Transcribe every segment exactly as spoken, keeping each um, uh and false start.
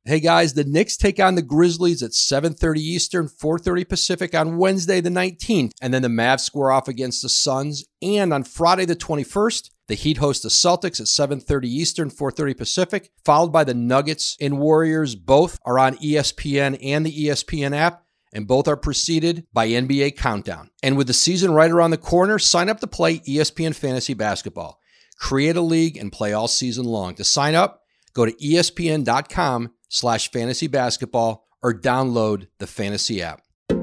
Hey guys, the Knicks take on the Grizzlies at seven thirty Eastern, four thirty Pacific on Wednesday the nineteenth. And then the Mavs square off against the Suns. And on Friday the twenty-first, the Heat host the Celtics at seven thirty Eastern, four thirty Pacific, followed by the Nuggets and Warriors. Both are on E S P N and the E S P N app, and both are preceded by N B A Countdown. And with the season right around the corner, sign up to play E S P N Fantasy Basketball. Create a league and play all season long. To sign up, go to E S P N dot com slash fantasy basketball or download the fantasy app. Hey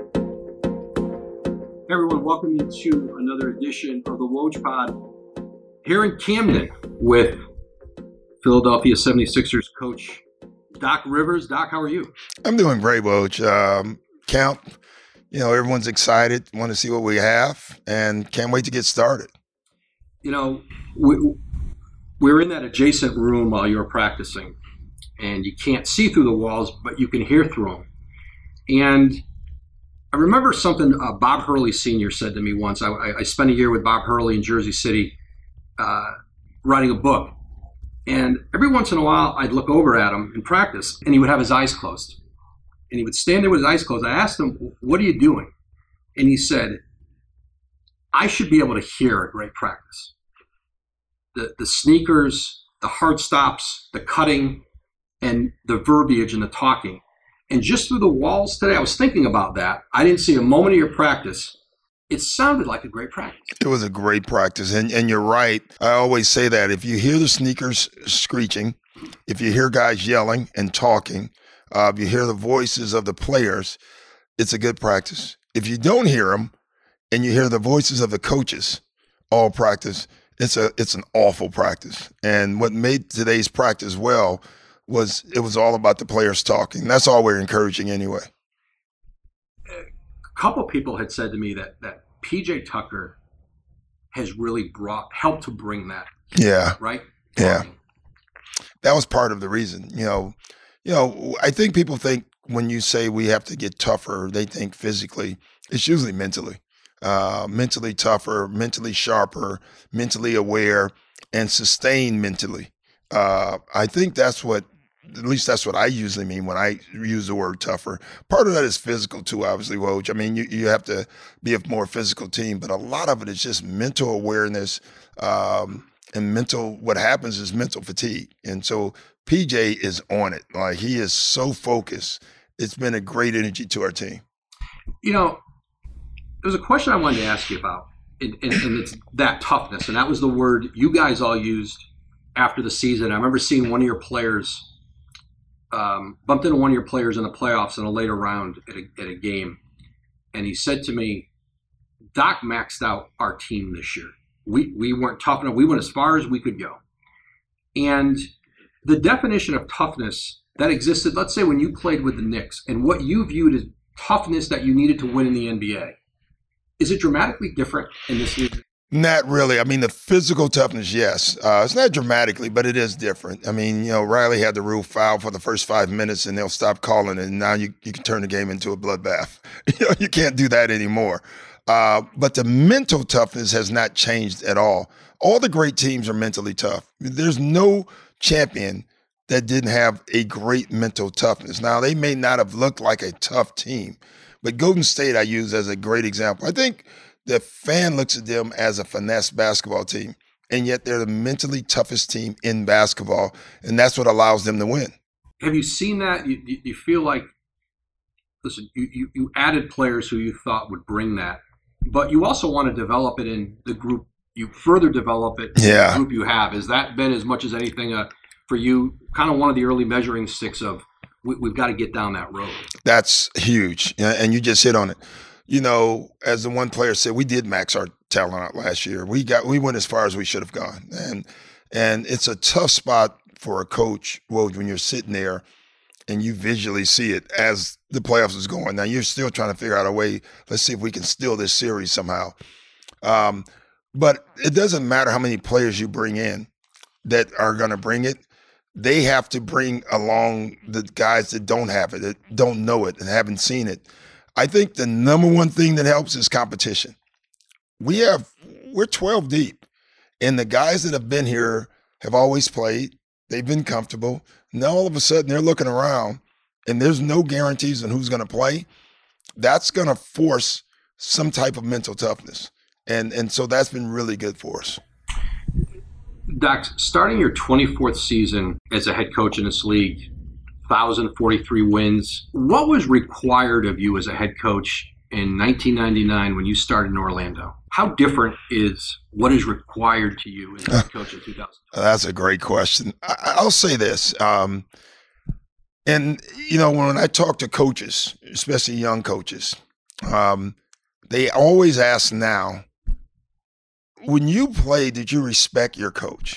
everyone, welcome you to another edition of the Woj Pod here in Camden with Philadelphia seventy-sixers coach Doc Rivers. Doc, how are you? I'm doing great, Woj. Um, Count, you know, everyone's excited, want to see what we have, and can't wait to get started. You know, we, we were in that adjacent room while you were practicing, and you can't see through the walls, but you can hear through them. And I remember something uh, Bob Hurley Senior said to me once. I, I spent a year with Bob Hurley in Jersey City uh, writing a book. And every once in a while, I'd look over at him in practice, and he would have his eyes closed. And he would stand there with his eyes closed. I asked him, "What are you doing?" And he said, "I should be able to hear a great practice. The, the sneakers, the hard stops, the cutting, and the verbiage and the talking. And just through the walls today, I was thinking about that. I didn't see a moment of your practice. It sounded like a great practice." It was a great practice. And, and you're right. I always say that if you hear the sneakers screeching, if you hear guys yelling and talking, uh, if you hear the voices of the players, it's a good practice. If you don't hear them and you hear the voices of the coaches all practice, it's a it's an awful practice. And what made today's practice well was it was all about the players talking. That's all we're encouraging anyway. A couple people had said to me that that P J Tucker has really brought helped to bring that. Yeah. Right? Yeah. That was part of the reason. You know, you know, I think people think when you say we have to get tougher, they think physically. It's usually mentally. Uh, mentally tougher, mentally sharper, mentally aware, and sustained mentally. Uh, I think that's what At least that's what I usually mean when I use the word tougher. Part of that is physical too, obviously, Woj. I mean, you, you have to be a more physical team, but a lot of it is just mental awareness um, and mental, what happens is mental fatigue. And so P J is on it. Like, he is so focused. It's been a great energy to our team. You know, there's a question I wanted to ask you about, and, and, and it's that toughness. And that was the word you guys all used after the season. I remember seeing one of your players Um, bumped into one of your players in the playoffs in a later round at a, at a game, and he said to me, "Doc maxed out our team this year. We we weren't tough enough. We went as far as we could go." And the definition of toughness that existed, let's say when you played with the Knicks, and what you viewed as toughness that you needed to win in the N B A, is it dramatically different in this league? Not really. I mean, the physical toughness, yes. Uh, it's not dramatically, but it is different. I mean, you know, Riley had the rule foul for the first five minutes, and they'll stop calling it, and now you, you can turn the game into a bloodbath. You know, you can't do that anymore. Uh, but the mental toughness has not changed at all. All the great teams are mentally tough. There's no champion that didn't have a great mental toughness. Now, they may not have looked like a tough team, but Golden State I use as a great example. I think the fan looks at them as a finesse basketball team, and yet they're the mentally toughest team in basketball, and that's what allows them to win. Have you seen that? You, you, you feel like, listen, you, you, you added players who you thought would bring that, but you also want to develop it in the group. You further develop it in yeah. the group you have. Has that been, as much as anything, uh, for you, kind of one of the early measuring sticks of we, we've got to get down that road? That's huge, and you just hit on it. You know, as the one player said, we did max our talent out last year. We got we went as far as we should have gone, and and it's a tough spot for a coach, well, when you're sitting there and you visually see it as the playoffs is going. Now you're still trying to figure out a way. Let's see if we can steal this series somehow. Um, but it doesn't matter how many players you bring in that are going to bring it. They have to bring along the guys that don't have it, that don't know it, and haven't seen it. I think the number one thing that helps is competition. We have, we're twelve deep, and the guys that have been here have always played. They've been comfortable. Now all of a sudden they're looking around and there's no guarantees on who's going to play. That's going to force some type of mental toughness. And and so that's been really good for us. Doc, starting your twenty-fourth season as a head coach in this league, one thousand forty-three wins, what was required of you as a head coach in nineteen ninety-nine when you started in Orlando? How different is what is required to you as a head coach in two thousand? That's a great question. I, I'll say this. Um, and, you know, when I talk to coaches, especially young coaches, um, they always ask now, when you play, did you respect your coach?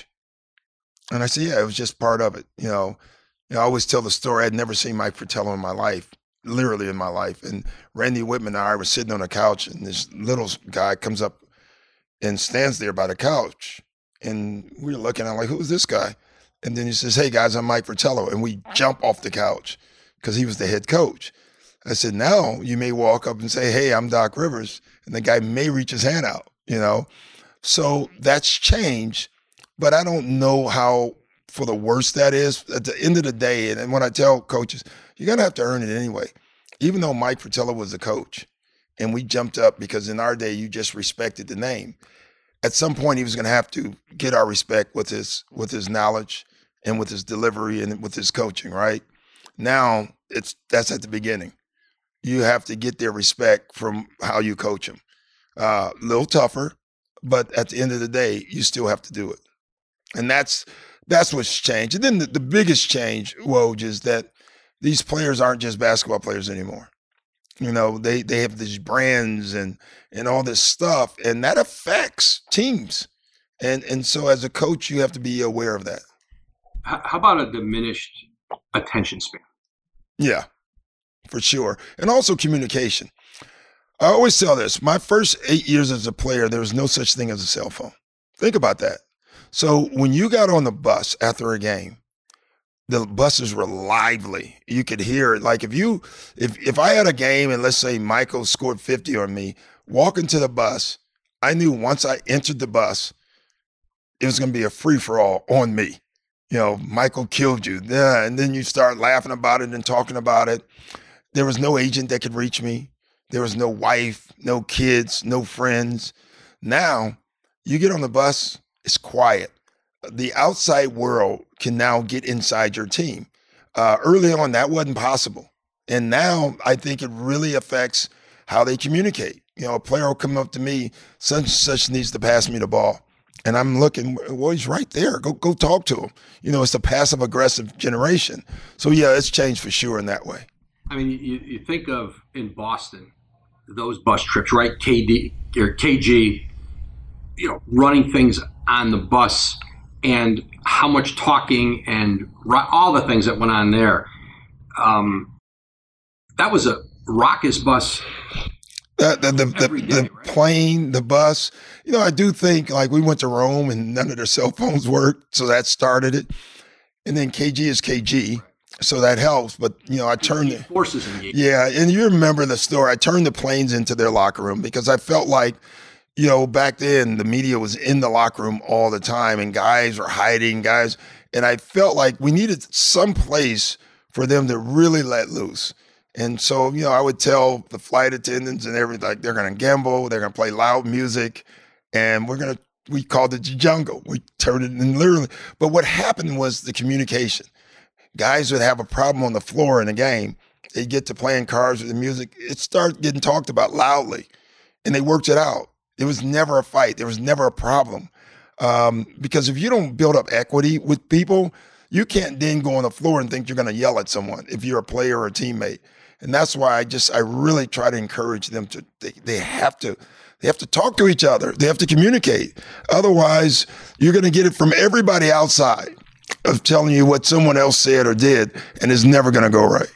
And I say, yeah, it was just part of it. You know, you know I always tell the story. I'd never seen Mike Fratello in my life, literally in my life. And Randy Whitman and I were sitting on a couch, and this little guy comes up and stands there by the couch. And we were looking at him like, who is this guy? And then he says, hey, guys, I'm Mike Fratello. And we jump off the couch because he was the head coach. I said, now you may walk up and say, hey, I'm Doc Rivers. And the guy may reach his hand out, you know. So that's changed, but I don't know how for the worst that is. At the end of the day, and when I tell coaches, you're going to have to earn it anyway. Even though Mike Fratello was the coach, and we jumped up because in our day, you just respected the name. At some point, he was going to have to get our respect with his with his knowledge and with his delivery and with his coaching, right? Now, it's that's at the beginning. You have to get their respect from how you coach them. Uh, a little tougher, but at the end of the day, you still have to do it. And that's that's what's changed. And then the, the biggest change, Woj, is that these players aren't just basketball players anymore. You know, they they have these brands and and all this stuff, and that affects teams. And and so as a coach, you have to be aware of that. How about a diminished attention span? Yeah, for sure. And also communication. I always tell this, my first eight years as a player, there was no such thing as a cell phone. Think about that. So when you got on the bus after a game, the buses were lively. You could hear it. Like if you, if if I had a game and let's say Michael scored fifty on me, walking to the bus, I knew once I entered the bus, it was going to be a free-for-all on me. You know, Michael killed you. Yeah, and then you start laughing about it and talking about it. There was no agent that could reach me. There was no wife, no kids, no friends. Now, you get on the bus, it's quiet. The outside world can now get inside your team. Uh, early on, that wasn't possible. And now I think it really affects how they communicate. You know, a player will come up to me, such and such needs to pass me the ball. And I'm looking, well, he's right there. Go go talk to him. You know, it's a passive-aggressive generation. So, yeah, it's changed for sure in that way. I mean, you, you think of in Boston, those bus trips, right? K D or K G, you know, running things on the bus and how much talking and all the things that went on there. Um, that was a raucous bus. The, the, the, the, day, the right? plane, the bus. You know, I do think, like, we went to Rome and none of their cell phones worked, so that started it. And then K G is K G, so that helps. But, you know, I turned the forces engaged. Yeah, and you remember the story. I turned the planes into their locker room because I felt like, you know, back then the media was in the locker room all the time and guys were hiding, guys. And I felt like we needed some place for them to really let loose. And so, you know, I would tell the flight attendants and everything, like, they're going to gamble, they're going to play loud music, and we're going to, we called it the jungle. We turned it in literally. But what happened was the communication. Guys would have a problem on the floor in a game. They'd get to playing cards with the music. It started getting talked about loudly, and they worked it out. There was never a fight. There was never a problem. Um, because if you don't build up equity with people, you can't then go on the floor and think you're going to yell at someone if you're a player or a teammate. And that's why I just, I really try to encourage them to, they, they have to, they have to talk to each other. They have to communicate. Otherwise, you're going to get it from everybody outside of telling you what someone else said or did, and it's never going to go right.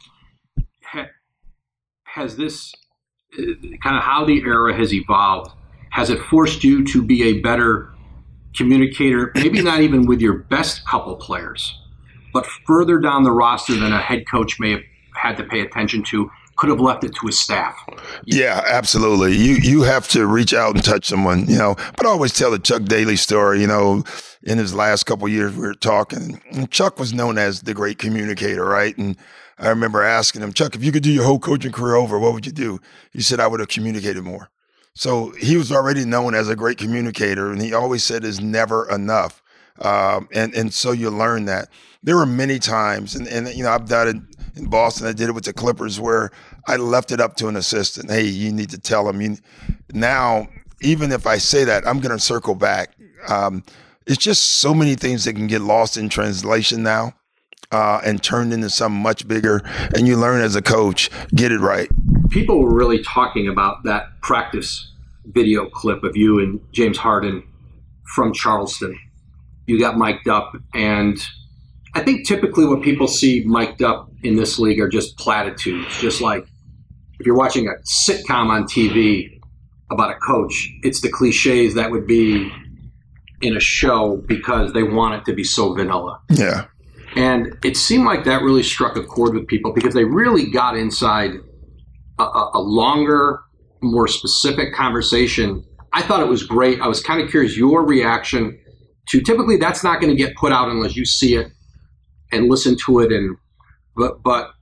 Has this, kind of how the era has evolved, has it forced you to be a better communicator, maybe not even with your best couple players, but further down the roster than a head coach may have had to pay attention to could have left it to his staff. Yeah, absolutely. You you have to reach out and touch someone, you know. But I always tell the Chuck Daly story, you know. In his last couple of years, we were talking, and Chuck was known as the great communicator, right? And I remember asking him, Chuck, if you could do your whole coaching career over, what would you do? He said, I would have communicated more. So he was already known as a great communicator, and he always said it's never enough. Um, and, and so you learn that. There were many times, and, and you know, I've done it in Boston. I did it with the Clippers where I left it up to an assistant. Hey, you need to tell him. You, now, even if I say that, I'm going to circle back. Um, it's just so many things that can get lost in translation now uh, and turned into something much bigger. And you learn as a coach, get it right. People were really talking about that practice video clip of you and James Harden from Charleston. You got mic'd up, and I think typically what people see mic'd up in this league are just platitudes, just like if you're watching a sitcom on T V about a coach, it's the cliches that would be in a show because they want it to be so vanilla. Yeah. And it seemed like that really struck a chord with people because they really got inside a, a, a longer, more specific conversation. I thought it was great. I was kind of curious your reaction to, typically that's not going to get put out unless you see it and listen to it. And but but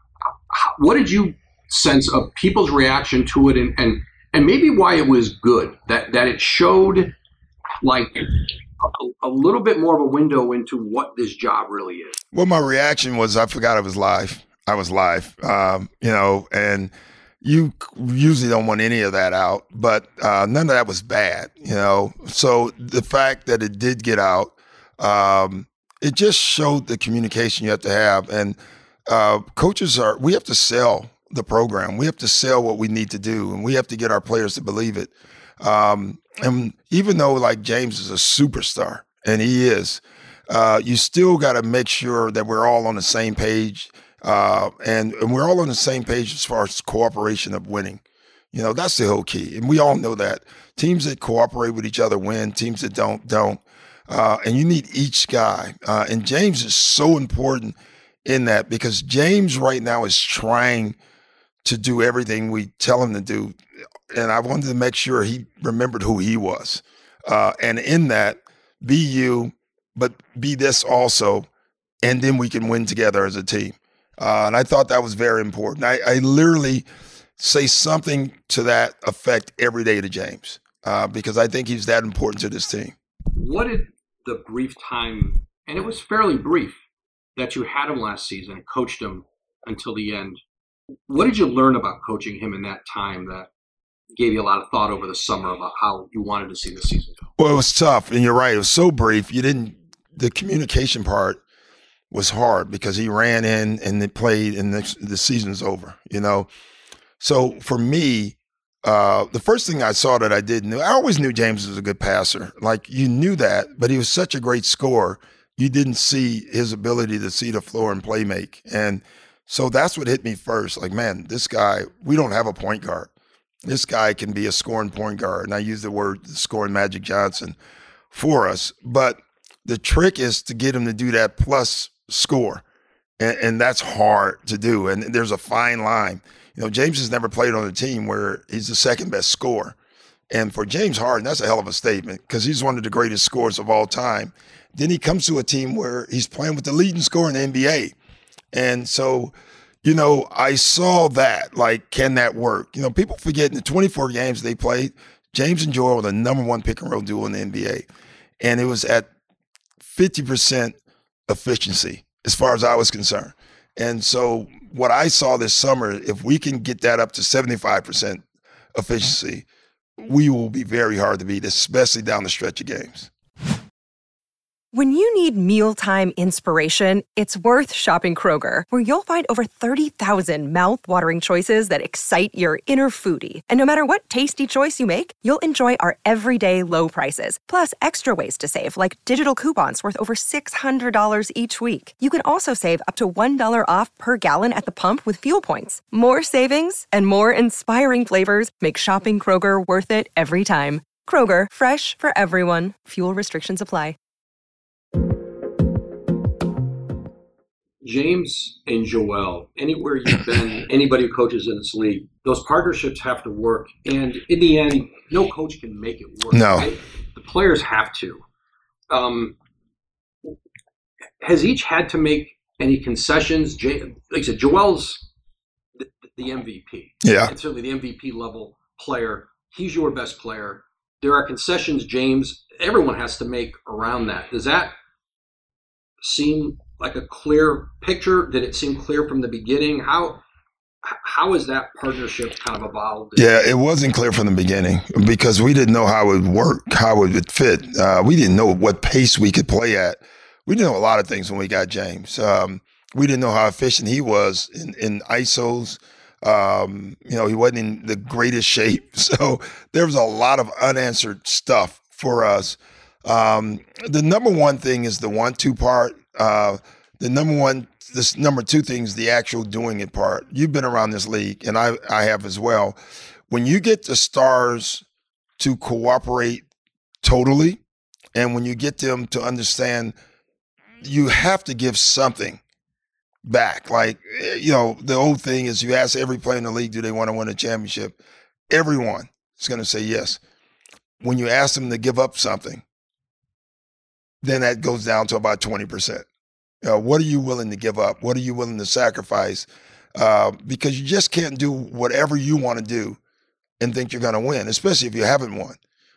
what did you sense of people's reaction to it, and and, and maybe why it was good, that that it showed like a, a little bit more of a window into what this job really is? Well, my reaction was I forgot I was live. I was live, um, you know, and you usually don't want any of that out, but uh, none of that was bad, you know. So the fact that it did get out, um, it just showed the communication you have to have. And uh, coaches are, we have to sell the program. We have to sell what we need to do, and we have to get our players to believe it. Um, and even though like James is a superstar, and he is, uh, you still got to make sure that we're all on the same page. Uh, and, and we're all on the same page as far as cooperation of winning. You know, that's the whole key. And we all know that. Teams that cooperate with each other win. Teams that don't, don't. Uh, and you need each guy. Uh, and James is so important in that because James right now is trying to do everything we tell him to do. And I wanted to make sure he remembered who he was. Uh, and in that, be you, but be this also. And then we can win together as a team. Uh, and I thought that was very important. I, I literally say something to that effect every day to James uh, because I think he's that important to this team. What did the brief time, and it was fairly brief, that you had him last season and coached him until the end, what did you learn about coaching him in that time that gave you a lot of thought over the summer about how you wanted to see the season go? Well, it was tough, and you're right. It was so brief. You didn't – the communication part was hard because he ran in and they played and the, the season's over, you know? So for me, uh, the first thing I saw that I did knew, I always knew James was a good passer. Like you knew that, but he was such a great scorer. You didn't see his ability to see the floor and play make. And so that's what hit me first. Like, man, this guy, we don't have a point guard. This guy can be a scoring point guard. And I use the word scoring Magic Johnson for us. But the trick is to get him to do that plus score. And, and that's hard to do. And there's a fine line. You know, James has never played on a team where he's the second best scorer. And for James Harden, that's a hell of a statement because he's one of the greatest scorers of all time. Then he comes to a team where he's playing with the leading scorer in the N B A. And so, you know, I saw that, like, can that work? You know, people forget in the twenty-four games they played, James and Joel were the number one pick and roll duo in the N B A. And it was at fifty percent efficiency as far as I was concerned. And so what I saw this summer, if we can get that up to seventy-five percent efficiency, we will be very hard to beat, especially down the stretch of games. When you need mealtime inspiration, it's worth shopping Kroger, where you'll find over thirty thousand mouth-watering choices that excite your inner foodie. And no matter what tasty choice you make, you'll enjoy our everyday low prices, plus extra ways to save, like digital coupons worth over six hundred dollars each week. You can also save up to one dollar off per gallon at the pump with fuel points. More savings and more inspiring flavors make shopping Kroger worth it every time. Kroger, fresh for everyone. Fuel restrictions apply. James and Joel, anywhere you've been, anybody who coaches in this league, those partnerships have to work. And in the end, no coach can make it work. No. Right? The players have to. Um, has each had to make any concessions? Jay, like I said, Joel's the, the M V P. Yeah. And certainly the M V P level player. He's your best player. There are concessions, James, everyone has to make around that. Does that seem like a clear picture? Did it seem clear from the beginning? How how has that partnership kind of evolved? Yeah, it wasn't clear from the beginning because we didn't know how it would work, how it would fit. Uh, we didn't know what pace we could play at. We didn't know a lot of things when we got James. Um, we didn't know how efficient he was in, in I S Os. Um, you know, he wasn't in the greatest shape. So there was a lot of unanswered stuff for us. Um, the number one thing is the one two part. Uh, the number one, this number two thing is the actual doing it part. You've been around this league, and I, I have as well. When you get the stars to cooperate totally, and when you get them to understand, you have to give something back. Like, you know, the old thing is you ask every player in the league, do they want to win a championship? Everyone is going to say yes. When you ask them to give up something, then that goes down to about twenty percent. You know, what are you willing to give up? What are you willing to sacrifice? Uh, because you just can't do whatever you want to do and think you're going to win, especially if you haven't won.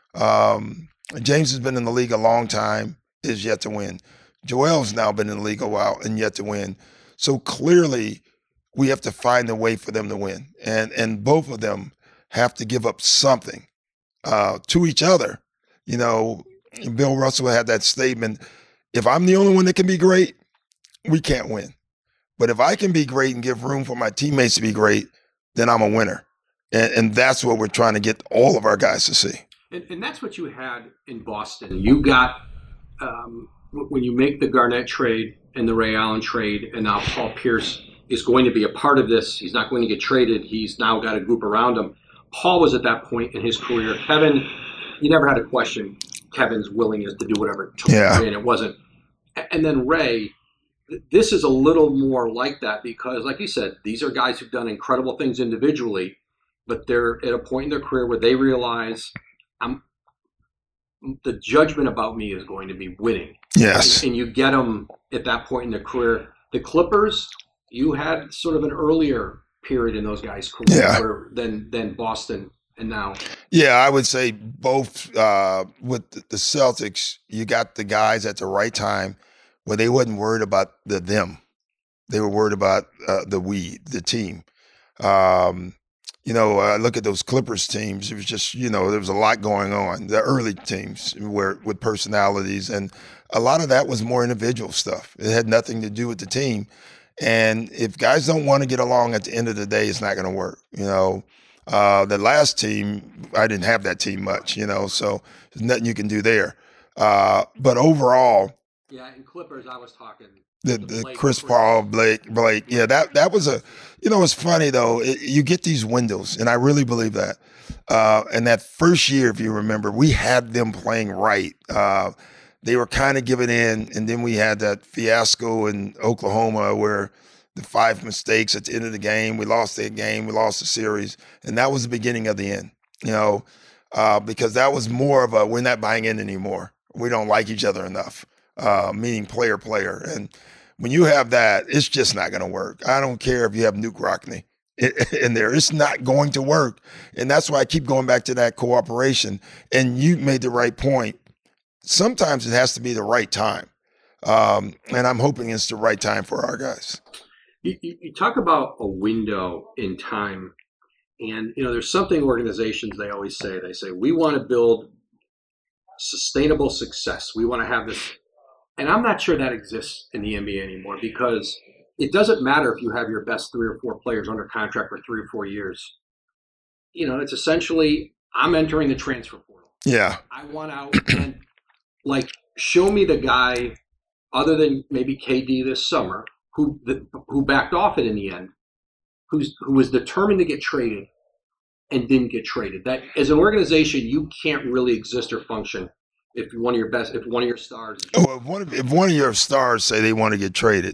Um, James has been in the league a long time, is yet to win. Joel's now been in the league a while and yet to win. So clearly we have to find a way for them to win. And and both of them have to give up something uh, to each other. You know, Bill Russell had that statement, if I'm the only one that can be great, we can't win. But if I can be great and give room for my teammates to be great, then I'm a winner. And, and that's what we're trying to get all of our guys to see. And, and that's what you had in Boston. You got, um, when you make the Garnett trade and the Ray Allen trade, and now Paul Pierce is going to be a part of this. He's not going to get traded. He's now got a group around him. Paul was at that point in his career. Kevin, you never had to question Kevin's willingness to do whatever it took Yeah. to win. It wasn't. And then Ray, this is a little more like that because, like you said, these are guys who've done incredible things individually, but they're at a point in their career where they realize I'm, the judgment about me is going to be winning. Yes. And, and you get them at that point in their career. The Clippers, you had sort of an earlier period in those guys' career Yeah. where, than, than Boston and now. Yeah, I would say both. Uh, with the Celtics, you got the guys at the right time where they wasn't worried about the them. They were worried about uh, the we, the team. Um, you know, I look at those Clippers teams. It was just, you know, there was a lot going on. The early teams were with personalities, and a lot of that was more individual stuff. It had nothing to do with the team. And if guys don't want to get along at the end of the day, it's not going to work. You know, uh, the last team, I didn't have that team much, you know, so there's nothing you can do there. Uh, but overall, Yeah, in Clippers, I was talking the, the the Blake Chris Griffin. Paul, Blake, Blake, yeah, that that was a, you know, it's funny though. It, you get these windows, and I really believe that. Uh, and that first year, if you remember, we had them playing right. Uh, they were kind of giving in, and then we had that fiasco in Oklahoma where the five mistakes at the end of the game, we lost that game, we lost the series, and that was the beginning of the end. You know, uh, because that was more of a we're not buying in anymore. We don't like each other enough. Uh, meaning player, player. And when you have that, it's just not going to work. I don't care if you have Nuke Rockne in there. It's not going to work. And that's why I keep going back to that cooperation. And you made the right point. Sometimes it has to be the right time. Um, and I'm hoping it's the right time for our guys. You, you, you talk about a window in time. And, you know, there's something organizations, they always say, they say, we want to build sustainable success. We want to have this. And I'm not sure that exists in the N B A anymore because it doesn't matter if you have your best three or four players under contract for three or four years. You know, it's essentially, I'm entering the transfer portal. Yeah. I want out and, like, show me the guy other than maybe K D this summer who the, who backed off it in the end, who's who was determined to get traded and didn't get traded. That as an organization, you can't really exist or function if one of your best, if one of your stars. Well, if one of, if one of your stars say they want to get traded,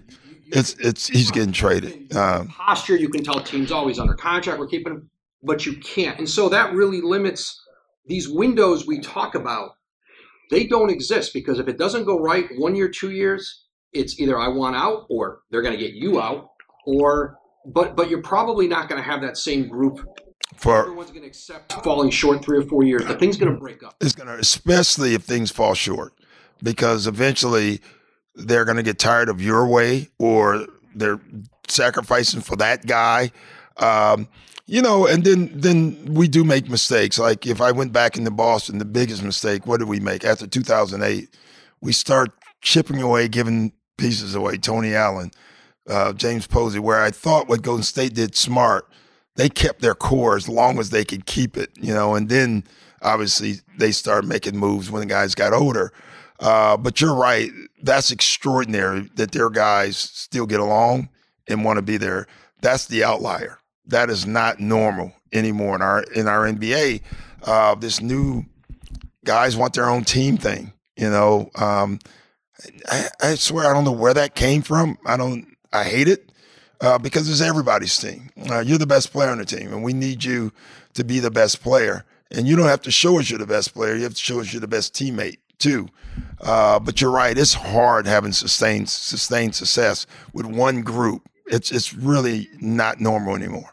it's it's he's getting traded. Um, posture, you can tell teams always under contract, we're keeping him, but you can't. And so that really limits these windows we talk about. They don't exist because if it doesn't go right one year, two years, it's either I want out or they're going to get you out, or but but you're probably not going to have that same group. For everyone's going to accept falling short three or four years. The thing's going to break up. It's going to, especially if things fall short, because eventually they're going to get tired of your way or they're sacrificing for that guy. Um, you know, and then then we do make mistakes. Like if I went back into Boston, the biggest mistake, what did we make? After two thousand eight, we start chipping away, giving pieces away. Tony Allen, uh, James Posey, where I thought what Golden State did smart, they kept their core as long as they could keep it, you know, and then obviously they started making moves when the guys got older. Uh, but you're right. That's extraordinary that their guys still get along and want to be there. That's the outlier. That is not normal anymore in our in our N B A. Uh, this new guys want their own team thing, you know. Um, I, I swear I don't know where that came from. I don't. I hate it. Uh, because it's everybody's team. Uh, you're the best player on the team, and we need you to be the best player. And you don't have to show us you're the best player. You have to show us you're the best teammate, too. Uh, but you're right. It's hard having sustained sustained success with one group. It's it's really not normal anymore.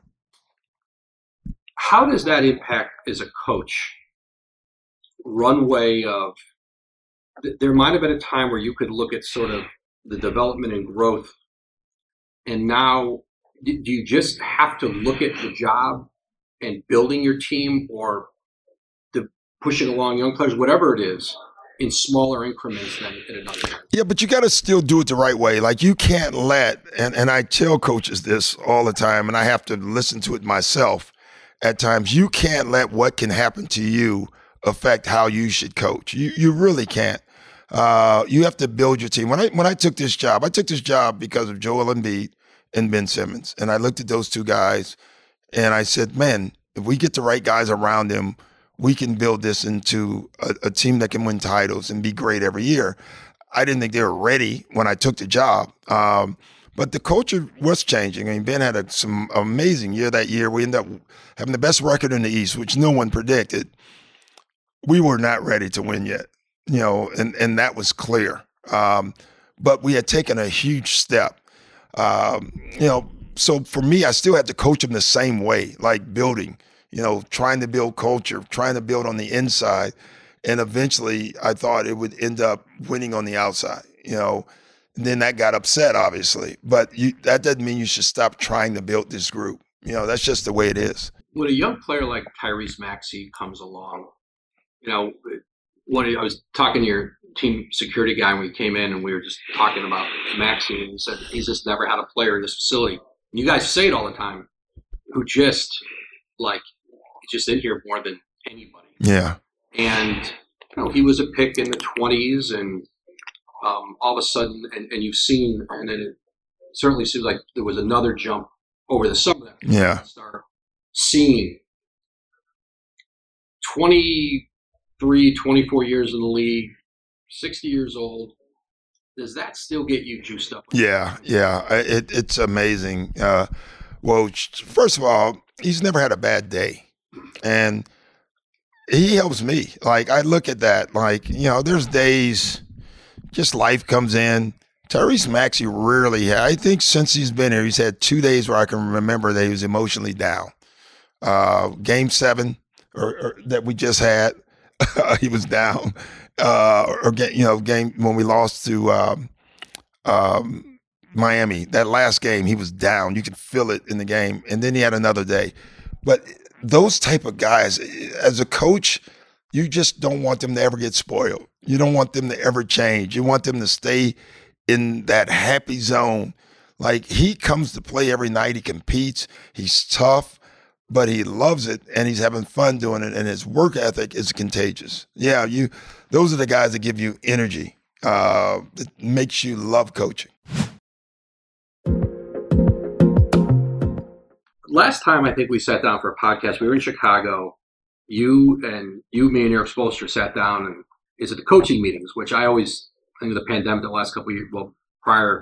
How does that impact, as a coach, runway of – there might have been a time where you could look at sort of the development and growth. And now, do you just have to look at the job and building your team, or the pushing along young players, whatever it is, in smaller increments than in another time? Yeah, but you got to still do it the right way. Like you can't let, and, and I tell coaches this all the time, and I have to listen to it myself at times, you can't let what can happen to you affect how you should coach. You you really can't. Uh, you have to build your team. When I when I took this job, I took this job because of Joel Embiid and Ben Simmons. And I looked at those two guys and I said, man, if we get the right guys around them, we can build this into a, a team that can win titles and be great every year. I didn't think they were ready when I took the job. Um, but the culture was changing. I mean, Ben had a, some amazing year that year. We ended up having the best record in the East, which no one predicted. We were not ready to win yet. You know, and, and that was clear. Um, but we had taken a huge step. Um, you know, so for me, I still had to coach them the same way, like building, you know, trying to build culture, trying to build on the inside. And eventually I thought it would end up winning on the outside, you know. And then that got upset, obviously. But you, that doesn't mean you should stop trying to build this group. You know, that's just the way it is. When a young player like Tyrese Maxey comes along, you know, One, I was talking to your team security guy when we came in, and we were just talking about Maxey, and he said he's just never had a player in this facility. And you guys say it all the time, who just like just in here more than anybody. Yeah. And you know, he was a pick in the twenties, and um, all of a sudden, and, and you've seen, and then it certainly seems like there was another jump over the summer. That yeah. Start seeing twenty. Three, twenty-four years in the league, sixty years old. Does that still get you juiced up? Yeah, yeah. It, it's amazing. Uh, well, first of all, he's never had a bad day. And he helps me. Like, I look at that. Like, you know, there's days, just life comes in. Tyrese Maxey rarely had, I think since he's been here, he's had two days where I can remember that he was emotionally down. Uh, game seven or, or that we just had. He was down, uh, or you know, game when we lost to um, um, Miami. That last game, he was down. You could feel it in the game, and then he had another day. But those type of guys, as a coach, you just don't want them to ever get spoiled. You don't want them to ever change. You want them to stay in that happy zone. Like he comes to play every night. He competes. He's tough. But he loves it, and he's having fun doing it, and his work ethic is contagious. Yeah, you. Those are the guys that give you energy, uh, that makes you love coaching. Last time I think we sat down for a podcast, we were in Chicago. You and you, me, and Eric Spoelstra sat down, and is at the coaching meetings, which I always think of the pandemic the last couple of years, well, prior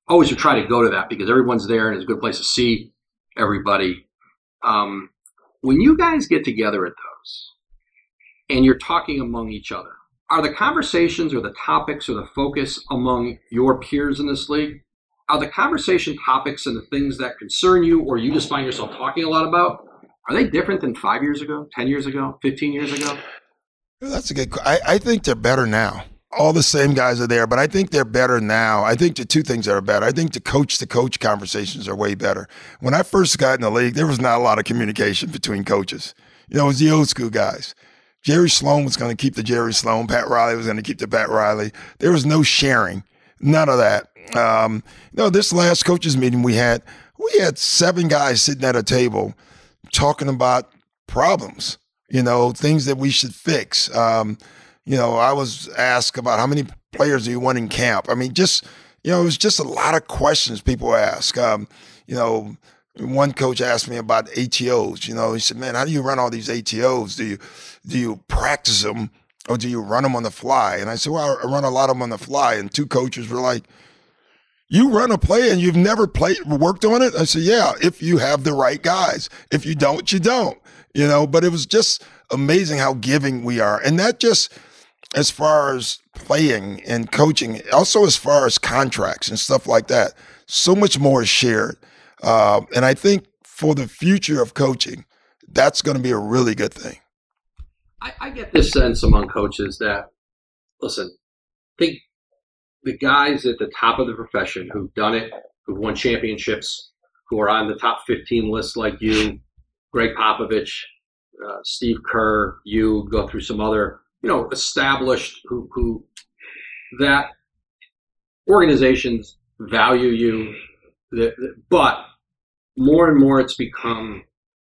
always try to go to that because everyone's there and it's a good place to see everybody. Um, when you guys get together at those and you're talking among each other, are the conversations or the topics or the focus among your peers in this league, are the conversation topics and the things that concern you or you just find yourself talking a lot about, are they different than five years ago, ten years ago, fifteen years ago? That's a good I, I think they're better now. All the same guys are there, but I think they're better now. I think the two things that are better. I think the coach-to-coach conversations are way better. When I first got in the league, there was not a lot of communication between coaches. You know, it was the old school guys. Jerry Sloan was going to keep the Jerry Sloan. Pat Riley was going to keep the Pat Riley. There was no sharing, none of that. Um, you know, this last coaches meeting we had, we had seven guys sitting at a table talking about problems, you know, things that we should fix. Um, you know, I was asked about how many players do you want in camp? I mean, just, you know, it was just a lot of questions people ask. Um, you know, one coach asked me about A T Os. You know, he said, man, how do you run all these A T Os? Do you, do you practice them or do you run them on the fly? And I said, well, I run a lot of them on the fly. And two coaches were like, you run a play and you've never played, worked on it? I said, yeah, if you have the right guys. If you don't, you don't, you know, but it was just amazing how giving we are. And that just, as far as playing and coaching, also as far as contracts and stuff like that, so much more is shared. Uh, and I think for the future of coaching, that's going to be a really good thing. I, I get this sense among coaches that, listen, I think the guys at the top of the profession who've done it, who've won championships, who are on the top fifteen list like you, Greg Popovich, uh, Steve Kerr, you go through some other, you know, established who, who that organizations value you, that, but more and more it's become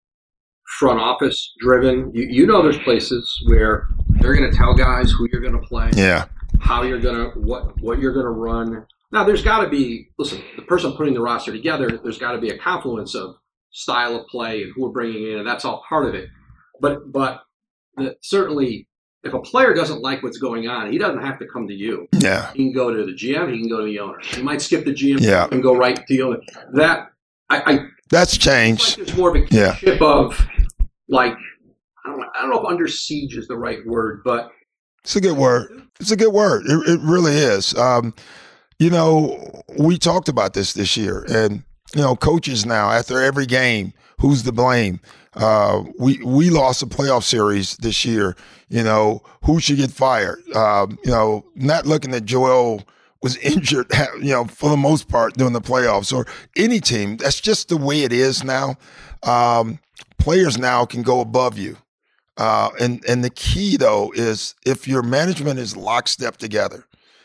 front office driven. You, you know, there's places where they're going to tell guys who you're going to play, yeah, how you're going to, what, what you're going to run. Now, there's got to be, listen, the person putting the roster together, there's got to be a confluence of style of play and who we're bringing in, and that's all part of it. But, but the, certainly, if a player doesn't like what's going on, he doesn't have to come to you. Yeah. He can go to the G M. He can go to the owner. He might skip the G M yeah. and go right to the owner. That I, I that's changed. Like there's more of a yeah. ship of like I don't I don't know if under siege is the right word, but it's a good word. It's a good word. It, it really is. Um, you know, we talked about this this year, and you know, coaches now after every game, who's to blame? Uh, we we lost a playoff series this year. You know, who should get fired? Uh, you know, not looking at Joel was injured, you know, for the most part during the playoffs or any team. That's just the way it is now. Um, players now can go above you. Uh, and, and the key, though, is if your management is lockstep together,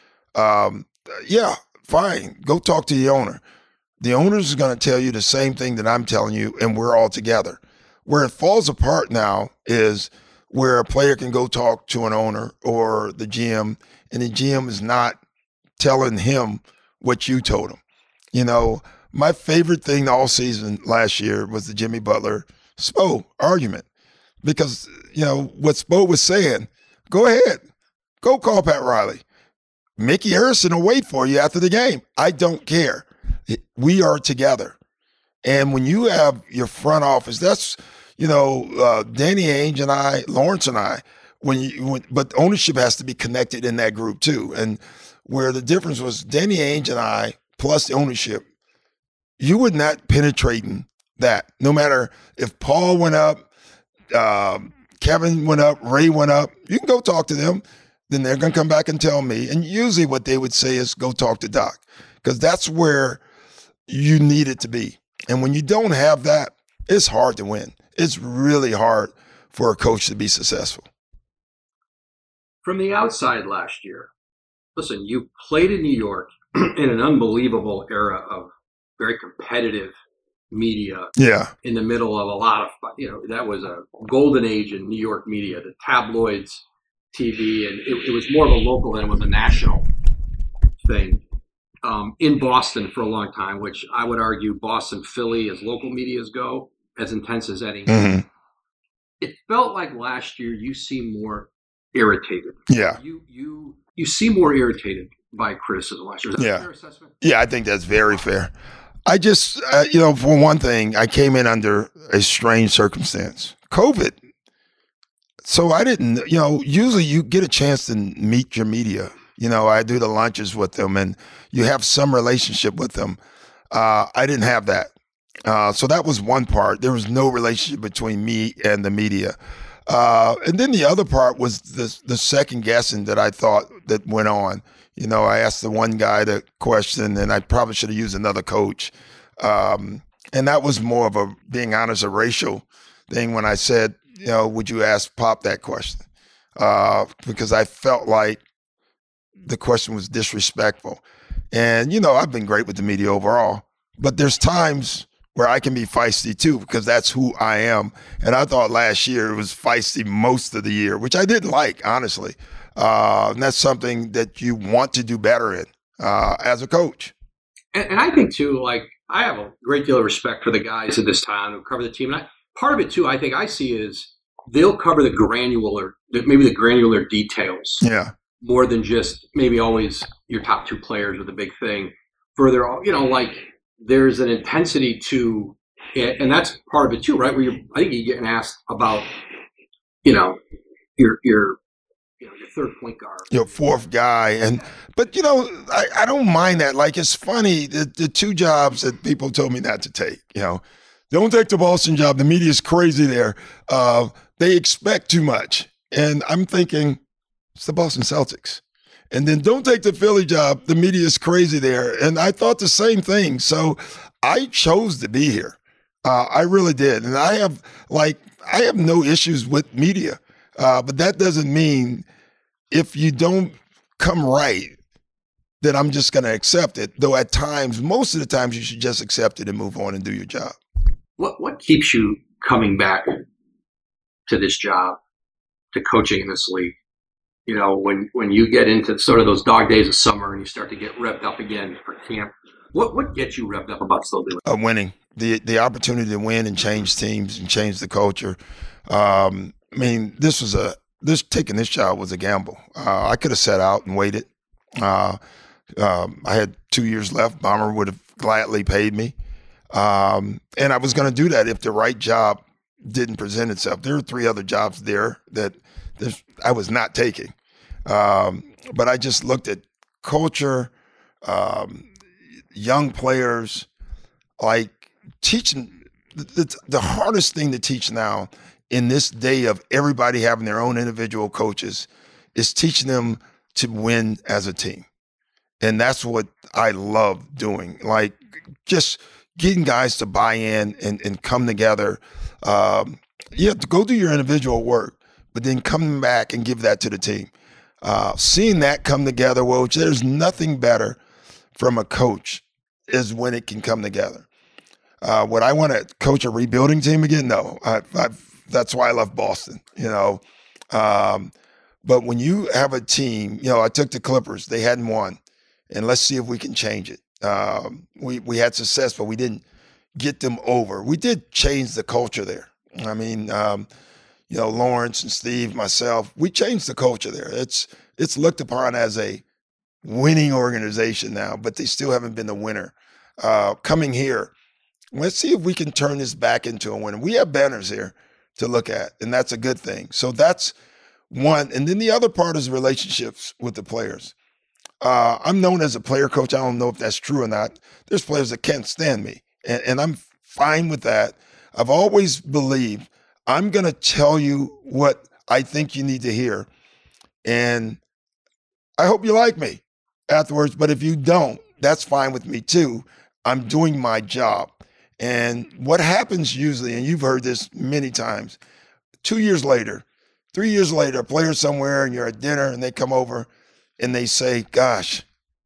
um, yeah, fine, go talk to the owner. The owner is going to tell you the same thing that I'm telling you, and we're all together. Where it falls apart now is where a player can go talk to an owner or the G M, and the G M is not telling him what you told him. You know, my favorite thing all season last year was the Jimmy Butler Spo argument. Because, you know, what Spo was saying, go ahead, go call Pat Riley. Mickey Harrison will wait for you after the game. I don't care. We are together. And when you have your front office, that's, you know, uh, Danny Ainge and I, Lawrence and I, when you, when, but ownership has to be connected in that group too. And where the difference was Danny Ainge and I, plus the ownership, you were not penetrating that. No matter if Paul went up, um, Kevin went up, Ray went up, you can go talk to them. Then they're going to come back and tell me. And usually what they would say is go talk to Doc, because that's where you need it to be. And when you don't have that, it's hard to win. It's really hard for a coach to be successful. From the outside last year, listen, you played in New York in an unbelievable era of very competitive media. Yeah. In the middle of a lot of, you know, that was a golden age in New York media, the tabloids, T V, and it, it was more of a local than it was a national thing. Um, in Boston for a long time, which I would argue Boston, Philly, as local medias go, as intense as any. Mm-hmm. It felt like last year you seemed more irritated. Yeah. You you you seem more irritated by criticism last year. Is that Yeah. a fair assessment? Yeah, I think that's very fair. I just, uh, you know, for one thing, I came in under a strange circumstance, COVID. So I didn't, you know, usually you get a chance to meet your media. You know, I do the lunches with them and you have some relationship with them. Uh, I didn't have that. Uh, so that was one part. There was no relationship between me and the media. Uh, and then the other part was the, the second guessing that I thought that went on. You know, I asked the one guy the question, and I probably should have used another coach. Um, and that was more of a, being honest, a racial thing when I said, you know, would you ask Pop that question? Uh, because I felt like the question was disrespectful. And, you know, I've been great with the media overall, but there's times where I can be feisty too, because that's who I am. And I thought last year it was feisty most of the year, which I didn't like, honestly. Uh, and that's something that you want to do better in uh, as a coach. And, and I think, too, like, I have a great deal of respect for the guys at this time who cover the team. And I, part of it, too, I think I see is they'll cover the granular, maybe the granular details. Yeah. More than just maybe always your top two players are the big thing. Further, you know, like, there's an intensity to it, and that's part of it, too, right? Where you're, I think you're getting asked about, you know, your, your, you know, your third point guard, your fourth guy, and but you know, I, I don't mind that. Like, it's funny the the two jobs that people told me not to take. You know, don't take the Boston job. The media's crazy there. Uh, they expect too much, and I'm thinking it's the Boston Celtics. And then don't take the Philly job. The media's crazy there, and I thought the same thing. So I chose to be here. Uh, I really did, and I have like I have no issues with media, uh, but that doesn't mean if you don't come right, then I'm just going to accept it. Though at times, most of the times, you should just accept it and move on and do your job. What what keeps you coming back to this job, to coaching in this league? You know, when, when you get into sort of those dog days of summer and you start to get revved up again for camp, what what gets you revved up about still doing it? Uh, winning. The the opportunity to win and change teams and change the culture. Um, I mean, this was a this taking this job was a gamble. Uh, I could have sat out and waited. Uh, um, I had two years left. Bomber would have gladly paid me, um, and I was going to do that if the right job didn't present itself. There were three other jobs there that I was not taking, um, but I just looked at culture, um, young players, like teaching. The, the hardest thing to teach now in this day of everybody having their own individual coaches is teaching them to win as a team. And that's what I love doing, like just getting guys to buy in and, and come together. Um, you have to go do your individual work, but then come back and give that to the team. Uh, seeing that come together, well, there's nothing better from a coach is when it can come together. Uh, would I want to coach a rebuilding team again? No. I, I, that's why I love Boston, you know. Um, but when you have a team, you know, I took the Clippers. They hadn't won. And let's see if we can change it. Um, we, we had success, but we didn't get them over. We did change the culture there. I mean, um, you know, Lawrence and Steve, myself, we changed the culture there. It's it's looked upon as a winning organization now, but they still haven't been the winner. Uh, coming here, let's see if we can turn this back into a winner. We have banners here to look at, and that's a good thing. So that's one. And then the other part is relationships with the players. Uh, I'm known as a player coach. I don't know if that's true or not. There's players that can't stand me, and, and I'm fine with that. I've always believed I'm going to tell you what I think you need to hear, and I hope you like me afterwards. But if you don't, that's fine with me too. I'm doing my job. And what happens usually, and you've heard this many times, two years later, three years later, a player's somewhere and you're at dinner and they come over and they say, gosh,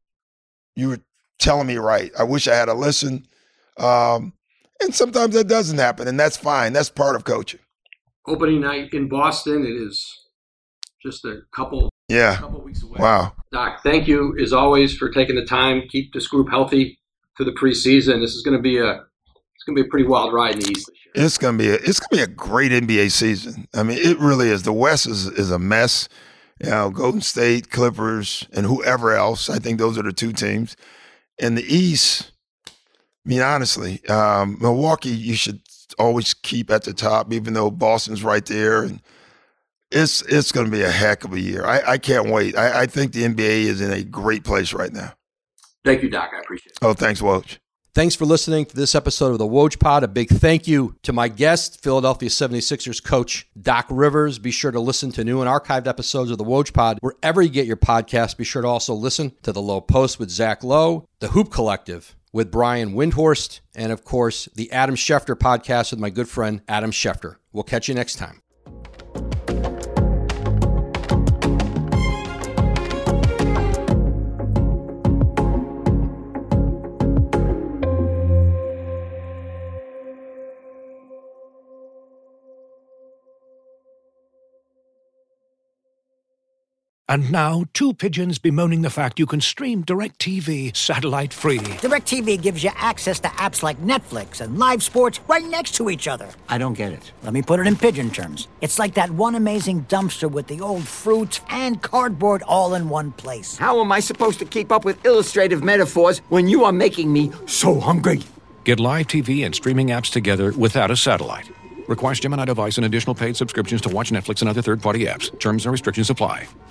you were telling me right. I wish I had a listen. Um, and sometimes that doesn't happen, and that's fine. That's part of coaching. Opening night in Boston, it is just a couple, yeah. couple weeks away. Wow. Doc, thank you, as always, for taking the time. Keep this group healthy through the preseason. This is going to be a It's going to be a pretty wild ride in the East this year. It's going to be a, it's going to be a great N B A season. I mean, it really is. The West is is a mess, You know, Golden State, Clippers, and whoever else. I think those are the two teams. In the East, I mean, honestly, um, Milwaukee, you should always keep at the top, even though Boston's right there. And it's it's going to be a heck of a year. I, I can't wait. I, I think the N B A is in a great place right now. Thank you, Doc. I appreciate it. Oh, thanks, Woj. Thanks for listening to this episode of the Woj Pod. A big thank you to my guest, Philadelphia seventy-sixers coach Doc Rivers. Be sure to listen to new and archived episodes of the Woj Pod wherever you get your podcast. Be sure to also listen to the Low Post with Zach Lowe, the Hoop Collective with Brian Windhorst, and of course, the Adam Schefter podcast with my good friend Adam Schefter. We'll catch you next time. And now, two pigeons bemoaning the fact you can stream DirecTV satellite-free. DirecTV gives you access to apps like Netflix and live sports right next to each other. I don't get it. Let me put it in pigeon terms. It's like that one amazing dumpster with the old fruits and cardboard all in one place. How am I supposed to keep up with illustrative metaphors when you are making me so hungry? Get live T V and streaming apps together without a satellite. Requires Gemini device and additional paid subscriptions to watch Netflix and other third-party apps. Terms and restrictions apply.